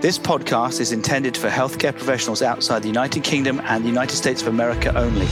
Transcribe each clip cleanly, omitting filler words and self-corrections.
This podcast is intended for healthcare professionals outside the United Kingdom and the United States of America only.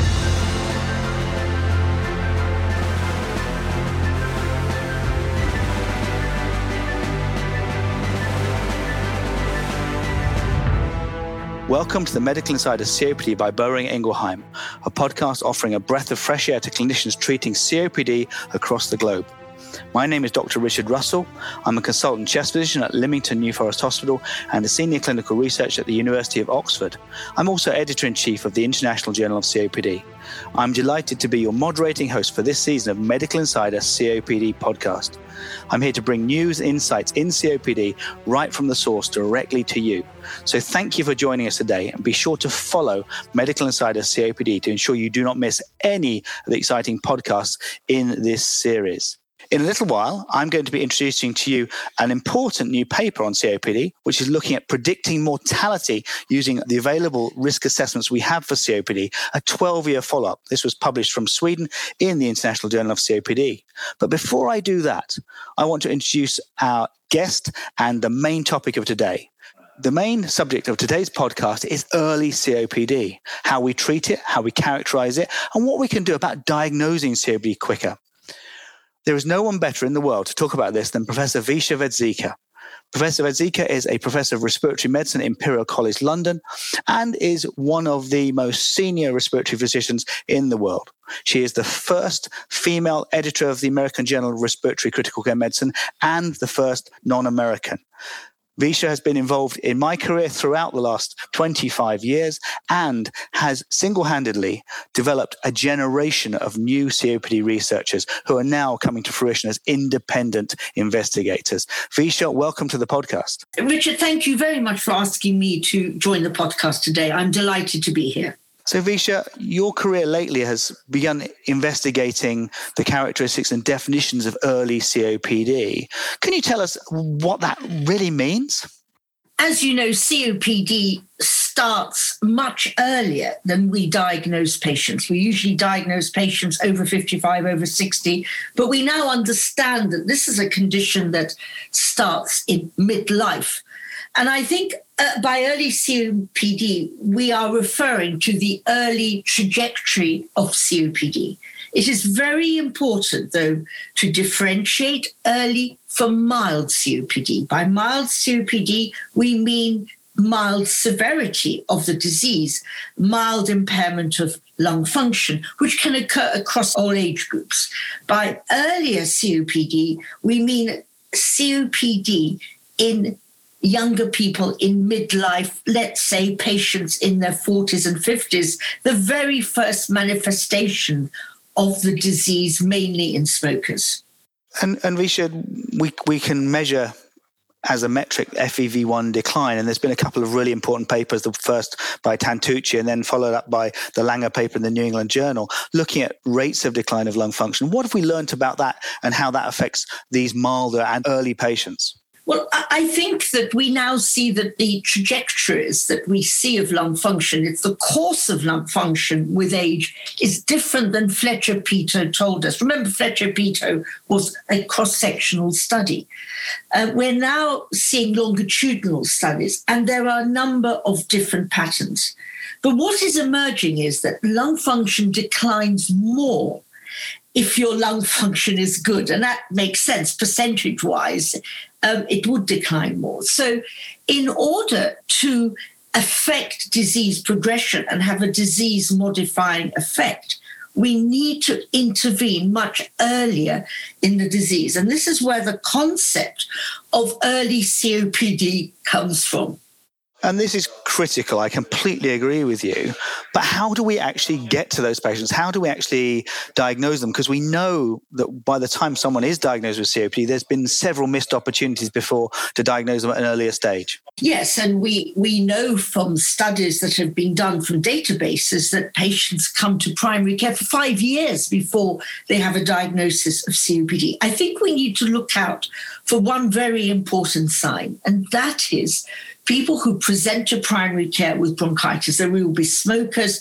Welcome to the Medical Insider COPD by Boehringer Ingelheim, a podcast offering a breath of fresh air to clinicians treating COPD across the globe. My name is Dr. Richard Russell. I'm a consultant chest physician at Lymington New Forest Hospital and a senior clinical researcher at the University of Oxford. I'm also editor-in-chief of the International Journal of COPD. I'm delighted to be your moderating host for this season of Medical Insider COPD podcast. I'm here to bring news and insights in COPD right from the source directly to you. So thank you for joining us today, and be sure to follow Medical Insider COPD to ensure you do not miss any of the exciting podcasts in this series. In a little while, I'm going to be introducing to you an important new paper on COPD, which is looking at predicting mortality using the available risk assessments we have for COPD, a 12-year follow-up. This was published from Sweden in the International Journal of COPD. But before I do that, I want to introduce our guest and the main topic of today. The main subject of today's podcast is early COPD, how we treat it, how we characterize it, and what we can do about diagnosing COPD quicker. There is no one better in the world to talk about this than Professor Visha Vedzika. Professor Vedzika is a professor of respiratory medicine at Imperial College London and is one of the most senior respiratory physicians in the world. She is the first female editor of the American Journal of Respiratory Critical Care Medicine and the first non-American. Visha has been involved in my career throughout the last 25 years and has single-handedly developed a generation of new COPD researchers who are now coming to fruition as independent investigators. Visha, welcome to the podcast. Richard, thank you very much for asking me to join the podcast today. I'm delighted to be here. So Visha, your career lately has begun investigating the characteristics and definitions of early COPD. Can you tell us what that really means? As you know, COPD starts much earlier than we diagnose patients. We usually diagnose patients over 55, over 60, but we now understand that this is a condition that starts in midlife. And I think by early COPD, we are referring to the early trajectory of COPD. It is very important, though, to differentiate early from mild COPD. By mild COPD, we mean mild severity of the disease, mild impairment of lung function, which can occur across all age groups. By earlier COPD, we mean COPD in younger people in midlife, let's say patients in their 40s and 50s, the very first manifestation of the disease, mainly in smokers. And we can measure as a metric FEV1 decline, and there's been a couple of really important papers, the first by Tantucci and then followed up by the Langer paper in the New England Journal, looking at rates of decline of lung function. What have we learned about that and how that affects these milder and early patients? Well, I think that we now see that the trajectories that we see of lung function, it's the course of lung function with age, is different than Fletcher-Peto told us. Remember, Fletcher-Peto was a cross-sectional study. We're now seeing longitudinal studies, and there are a number of different patterns. But what is emerging is that lung function declines more if your lung function is good, and that makes sense percentage-wise. It would decline more. So in order to affect disease progression and have a disease-modifying effect, we need to intervene much earlier in the disease. And this is where the concept of early COPD comes from. And this is critical. I completely agree with you. But how do we actually get to those patients? How do we actually diagnose them? Because we know that by the time someone is diagnosed with COPD, there's been several missed opportunities before to diagnose them at an earlier stage. Yes, and we know from studies that have been done from databases that patients come to primary care for 5 years before they have a diagnosis of COPD. I think we need to look out for one very important sign, and that is people who present to primary care with bronchitis. They will be smokers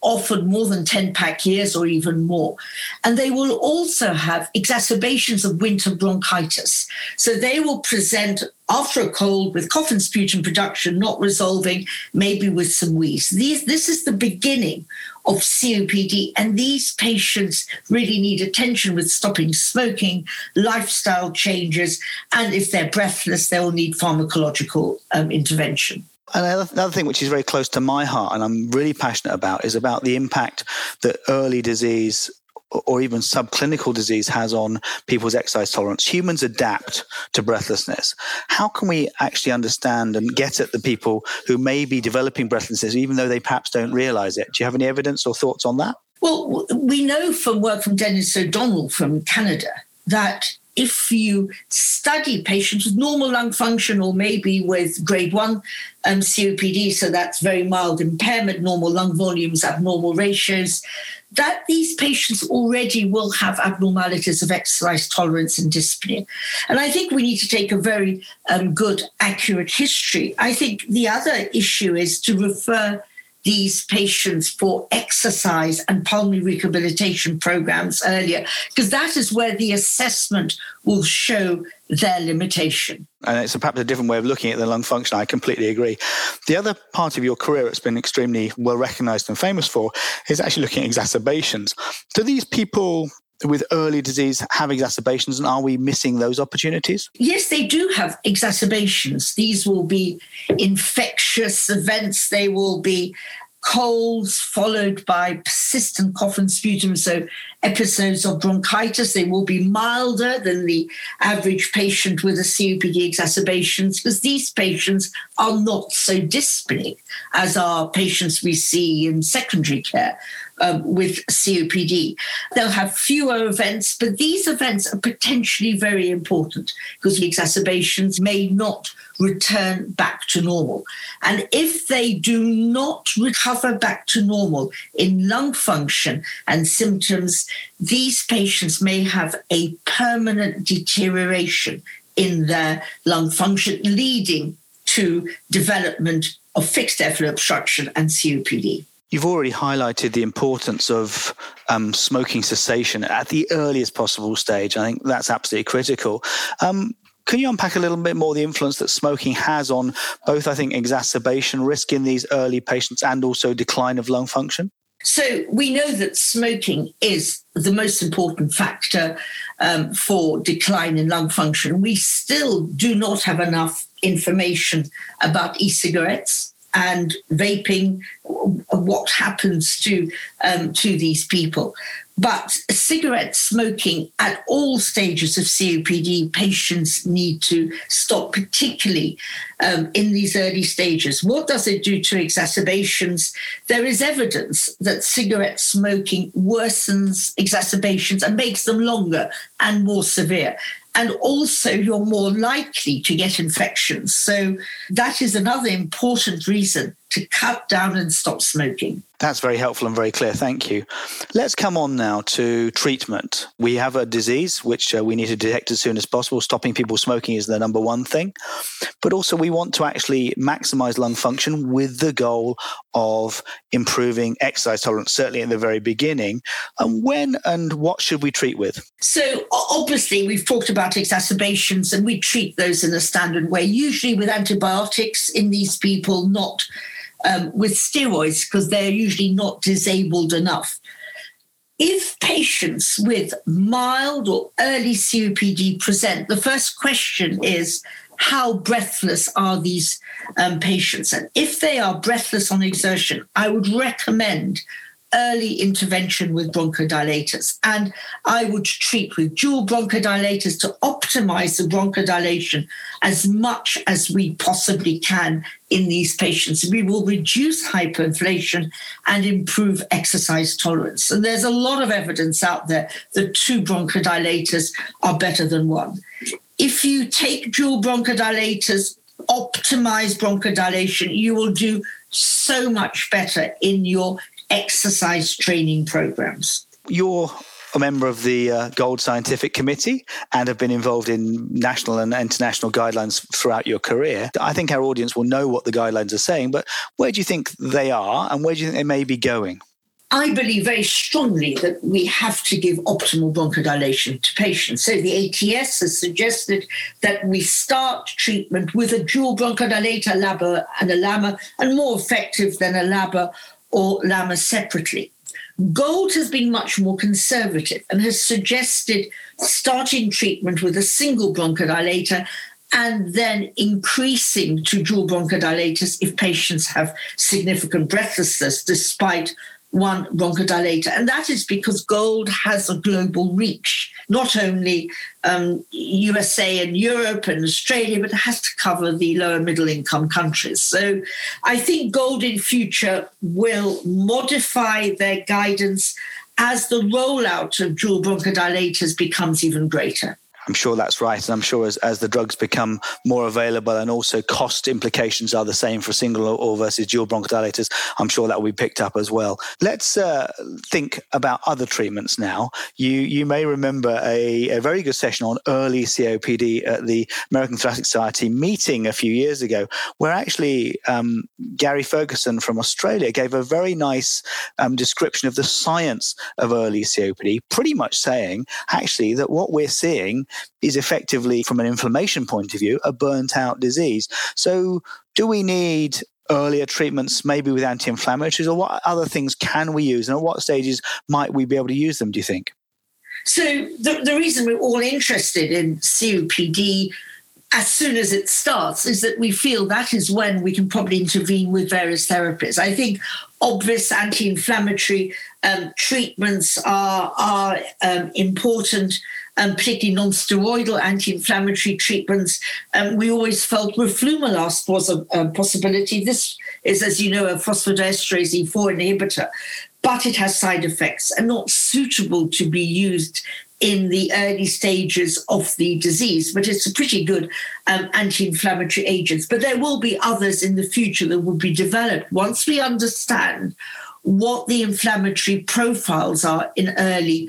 often more than 10-pack years or even more. And they will also have exacerbations of winter bronchitis. So they will present after a cold with cough and sputum production not resolving, maybe with some wheeze. This is the beginning of COPD, and these patients really need attention with stopping smoking, lifestyle changes, and if they're breathless, they will need pharmacological intervention. Another thing which is very close to my heart and I'm really passionate about is about the impact that early disease or even subclinical disease has on people's exercise tolerance. Humans adapt to breathlessness. How can we actually understand and get at the people who may be developing breathlessness, even though they perhaps don't realize it? Do you have any evidence or thoughts on that? Well, we know from work from Dennis O'Donnell from Canada that if you study patients with normal lung function or maybe with grade 1 COPD, so that's very mild impairment, normal lung volumes, abnormal ratios, that these patients already will have abnormalities of exercise tolerance and dyspnea. And I think we need to take a very good, accurate history. I think the other issue is to refer these patients for exercise and pulmonary rehabilitation programs earlier, because that is where the assessment will show their limitation. And it's perhaps a different way of looking at the lung function. I completely agree. The other part of your career it's been extremely well recognized and famous for is actually looking at exacerbations. Do these people with early disease have exacerbations, and are we missing those opportunities? Yes, they do have exacerbations. These will be infectious events. They will be colds followed by persistent cough and sputum, so episodes of bronchitis. They will be milder than the average patient with a COPD exacerbations because these patients are not so dyspneic as are patients we see in secondary care with COPD. They'll have fewer events, but these events are potentially very important because the exacerbations may not return back to normal. And if they do not recover back to normal in lung function and symptoms, these patients may have a permanent deterioration in their lung function, leading to development of fixed airflow obstruction and COPD. You've already highlighted the importance of smoking cessation at the earliest possible stage. I think that's absolutely critical. Can you unpack a little bit more the influence that smoking has on both, I think, exacerbation risk in these early patients and also decline of lung function? So we know that smoking is the most important factor for decline in lung function. We still do not have enough information about e-cigarettes and vaping, what happens to these people. But cigarette smoking at all stages of COPD, patients need to stop, particularly in these early stages. What does it do to exacerbations? There is evidence that cigarette smoking worsens exacerbations and makes them longer and more severe. And also you're more likely to get infections. So that is another important reason to cut down and stop smoking. That's very helpful and very clear. Thank you. Let's come on now to treatment. We have a disease which we need to detect as soon as possible. Stopping people smoking is the number one thing. But also we want to actually maximize lung function with the goal of improving exercise tolerance, certainly in the very beginning. And when and what should we treat with? So obviously we've talked about exacerbations and we treat those in a standard way, usually with antibiotics in these people, not with steroids, because they're usually not disabled enough. If patients with mild or early COPD present, the first question is, how breathless are these patients? And if they are breathless on exertion, I would recommend early intervention with bronchodilators. And I would treat with dual bronchodilators to optimize the bronchodilation as much as we possibly can in these patients. We will reduce hyperinflation and improve exercise tolerance. And there's a lot of evidence out there that 2 bronchodilators are better than 1. If you take dual bronchodilators, optimize bronchodilation, you will do so much better in your exercise training programs. You're a member of the Gold Scientific Committee and have been involved in national and international guidelines throughout your career. I think our audience will know what the guidelines are saying, but where do you think they are and where do you think they may be going? I believe very strongly that we have to give optimal bronchodilation to patients. So the ATS has suggested that we start treatment with a dual bronchodilator, LABA and a LAMA, and more effective than a LABA or LAMA separately. GOLD has been much more conservative and has suggested starting treatment with a single bronchodilator and then increasing to dual bronchodilators if patients have significant breathlessness despite one bronchodilator. And that is because GOLD has a global reach, not only USA and Europe and Australia, but it has to cover the lower middle income countries. So I think GOLD in future will modify their guidance as the rollout of dual bronchodilators becomes even greater. I'm sure that's right. And I'm sure as the drugs become more available and also cost implications are the same for single or versus dual bronchodilators, I'm sure that will be picked up as well. Let's think about other treatments now. You may remember a very good session on early COPD at the American Thoracic Society meeting a few years ago, where actually Gary Ferguson from Australia gave a very nice description of the science of early COPD, pretty much saying actually that what we're seeing is effectively, from an inflammation point of view, a burnt-out disease. So do we need earlier treatments, maybe with anti-inflammatories, or what other things can we use, and at what stages might we be able to use them, do you think? So the reason we're all interested in COPD as soon as it starts is that we feel that is when we can probably intervene with various therapies. I think obvious anti-inflammatory treatments are important, particularly non-steroidal anti-inflammatory treatments. We always felt roflumilast was a possibility. This is, as you know, a phosphodiesterase E4 inhibitor, but it has side effects and not suitable to be used in the early stages of the disease, but it's a pretty good anti-inflammatory agents. But there will be others in the future that will be developed once we understand what the inflammatory profiles are in early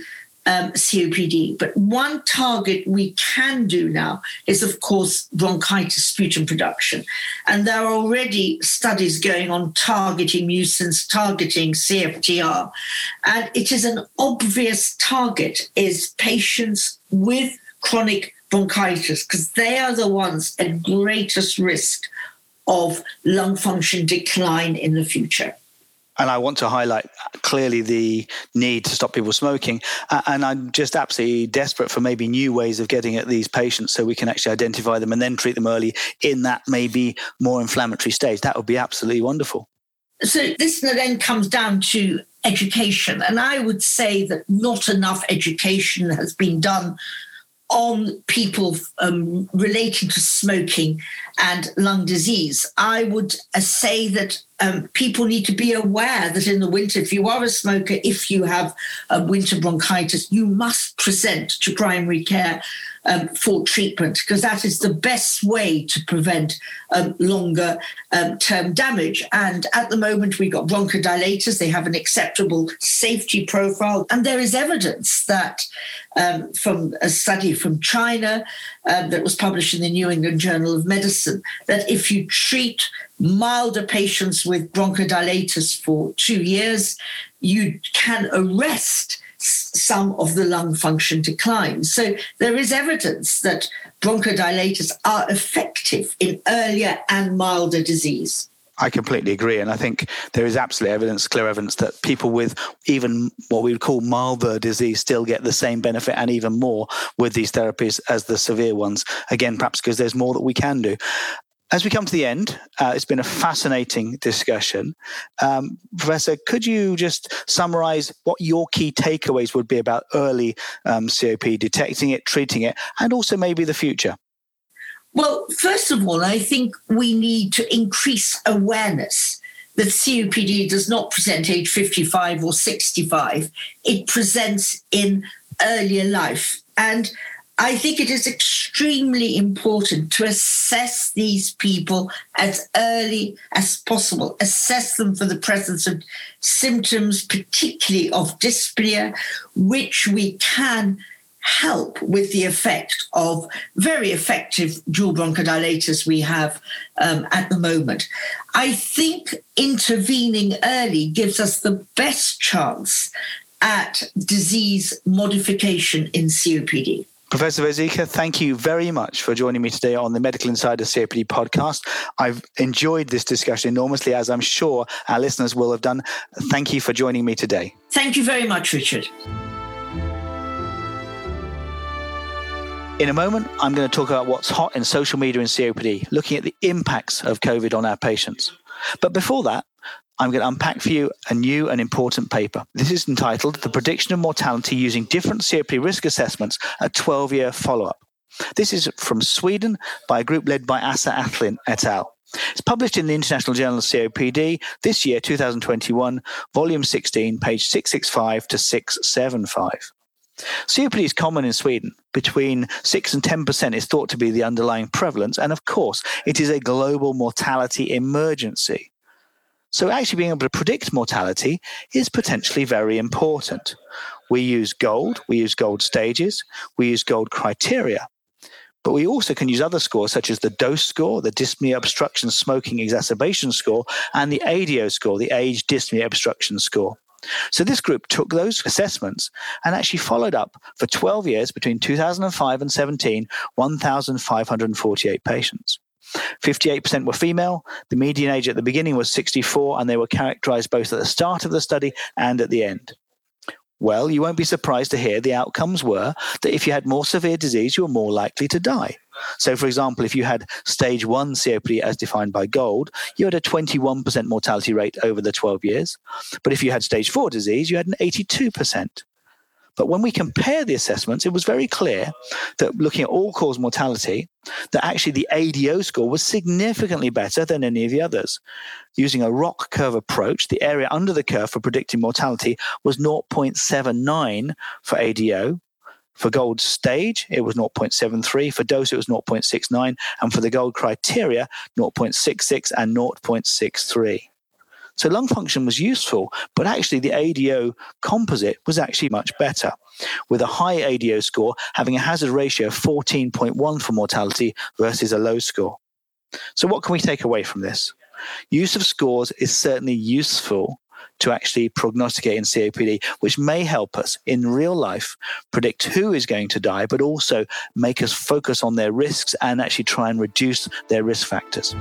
COPD. But one target we can do now is, of course, bronchitis sputum production. And there are already studies going on targeting mucins, targeting CFTR. And it is an obvious target is patients with chronic bronchitis, because they are the ones at greatest risk of lung function decline in the future. And I want to highlight clearly the need to stop people smoking. And I'm just absolutely desperate for maybe new ways of getting at these patients so we can actually identify them and then treat them early in that maybe more inflammatory stage. That would be absolutely wonderful. So this then comes down to education. And I would say that not enough education has been done on people relating to smoking and lung disease. I would say that people need to be aware that in the winter, if you are a smoker, if you have winter bronchitis, you must present to primary care for treatment, because that is the best way to prevent longer term damage. And at the moment, we've got bronchodilators. They have an acceptable safety profile. And there is evidence that from a study from China that was published in the New England Journal of Medicine, that if you treat milder patients with bronchodilators for 2 years, you can arrest some of the lung function decline. So there is evidence that bronchodilators are effective in earlier and milder disease. I completely agree. And I think there is absolute evidence, clear evidence, that people with even what we would call milder disease still get the same benefit and even more with these therapies as the severe ones. Again, perhaps because there's more that we can do. As we come to the end, it's been a fascinating discussion. Professor, could you just summarize what your key takeaways would be about early COPD, detecting it, treating it, and also maybe the future? Well, first of all, I think we need to increase awareness that COPD does not present age 55 or 65. It presents in earlier life. And I think it is extremely important to assess these people as early as possible, assess them for the presence of symptoms, particularly of dyspnea, which we can help with the effect of very effective dual bronchodilators we have at the moment. I think intervening early gives us the best chance at disease modification in COPD. Professor Verzeeke, thank you very much for joining me today on the Medical Insider COPD podcast. I've enjoyed this discussion enormously, as I'm sure our listeners will have done. Thank you for joining me today. Thank you very much, Richard. In a moment, I'm going to talk about what's hot in social media and COPD, looking at the impacts of COVID on our patients. But before that, I'm going to unpack for you a new and important paper. This is entitled The Prediction of Mortality Using Different COPD Risk Assessments, a 12-year follow-up. This is from Sweden by a group led by Assa Athlin et al. It's published in the International Journal of COPD this year, 2021, volume 16, page 665 to 675. COPD is common in Sweden. Between 6 and 10% is thought to be the underlying prevalence, and of course, it is a global mortality emergency. So actually being able to predict mortality is potentially very important. We use GOLD stages, we use GOLD criteria, but we also can use other scores such as the DOSE score, the dyspnea obstruction smoking exacerbation score, and the ADO score, the age dyspnea obstruction score. So this group took those assessments and actually followed up for 12 years between 2005 and 17, 1,548 patients. 58% were female. The median age at the beginning was 64, and they were characterized both at the start of the study and at the end. Well, you won't be surprised to hear the outcomes were that if you had more severe disease, you were more likely to die. So, for example, if you had stage 1 COPD as defined by GOLD, you had a 21% mortality rate over the 12 years. But if you had stage 4 disease, you had an 82%. But when we compare the assessments, it was very clear that looking at all-cause mortality, that actually the ADO score was significantly better than any of the others. Using a ROC curve approach, the area under the curve for predicting mortality was 0.79 for ADO. For GOLD stage, it was 0.73. For DOSE, it was 0.69. And for the GOLD criteria, 0.66 and 0.63. So lung function was useful, but actually the ADO composite was actually much better, with a high ADO score having a hazard ratio of 14.1 for mortality versus a low score. So what can we take away from this? Use of scores is certainly useful to actually prognosticate in COPD, which may help us in real life predict who is going to die, but also make us focus on their risks and actually try and reduce their risk factors.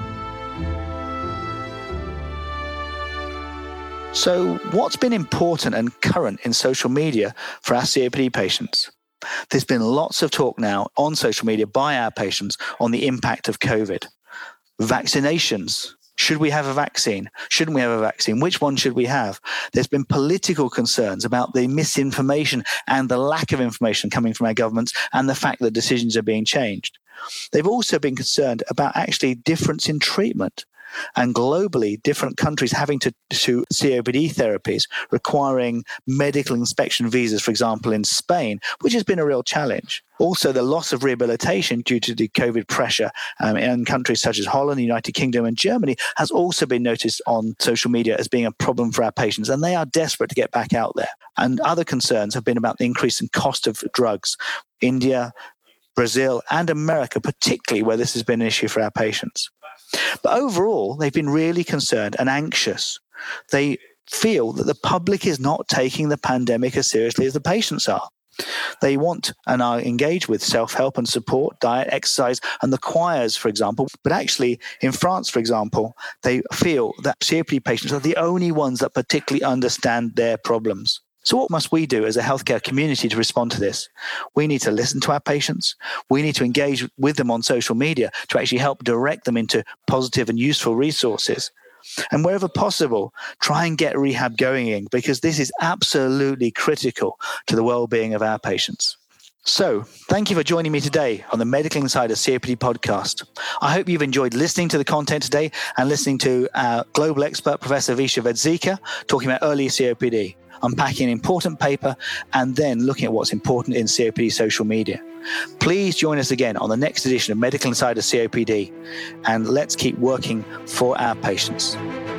So what's been important and current in social media for our COPD patients? There's been lots of talk now on social media by our patients on the impact of COVID. Vaccinations. Should we have a vaccine? Shouldn't we have a vaccine? Which one should we have? There's been political concerns about the misinformation and the lack of information coming from our governments and the fact that decisions are being changed. They've also been concerned about actually difference in treatment. And globally, different countries having to COPD therapies requiring medical inspection visas, for example, in Spain, which has been a real challenge. Also, the loss of rehabilitation due to the COVID pressure in countries such as Holland, the United Kingdom, and Germany has also been noticed on social media as being a problem for our patients, and they are desperate to get back out there. And other concerns have been about the increase in cost of drugs. India, Brazil, and America, particularly where this has been an issue for our patients. But overall, they've been really concerned and anxious. They feel that the public is not taking the pandemic as seriously as the patients are. They want and are engaged with self-help and support, diet, exercise, and the choirs, for example. But actually, in France, for example, they feel that COPD patients are the only ones that particularly understand their problems. So what must we do as a healthcare community to respond to this? We need to listen to our patients. We need to engage with them on social media to actually help direct them into positive and useful resources. And wherever possible, try and get rehab going in, because this is absolutely critical to the well-being of our patients. So, thank you for joining me today on the Medical Insider COPD podcast. I hope you've enjoyed listening to the content today and listening to our global expert, Professor Visha Verzeeke, talking about early COPD, unpacking an important paper, and then looking at what's important in COPD social media. Please join us again on the next edition of Medical Insider COPD, and let's keep working for our patients.